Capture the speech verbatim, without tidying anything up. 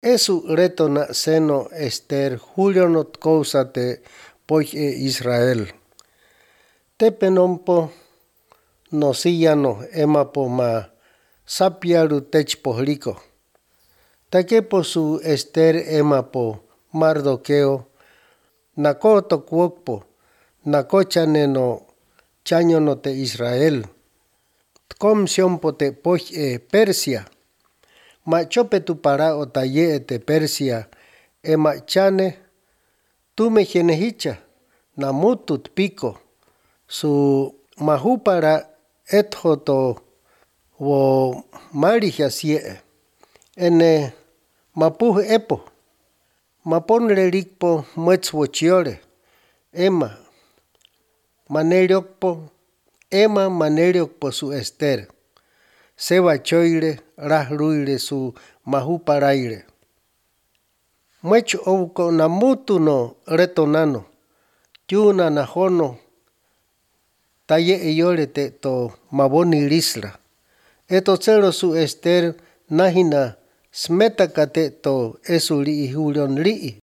Esu reto na seno Ester Julionot kousate poch e Israel. Tepenompo no sillano emapo ma sapiaru techpohliko. Takepo su Ester emapo Mardoqueo nakoto kuokpo nakochane no chañono te Israel. Tkom siompo te poch e Persia. Ma chope tu para o taye te Persia e ma chane tu me genehicha na mutut pico su mahupara ethoto wo marija sie ene mapuh epo mapon relikpo muetzwochiore ema maneriokpo ema maneriokpo su Ester sewa choire rahruire su mahuparaire. Muech ouko na mutu no retonano tiuna na hono taye eyore te to maboni risla. Eto cero su Ester nahina smetakate to esuli Julion rii.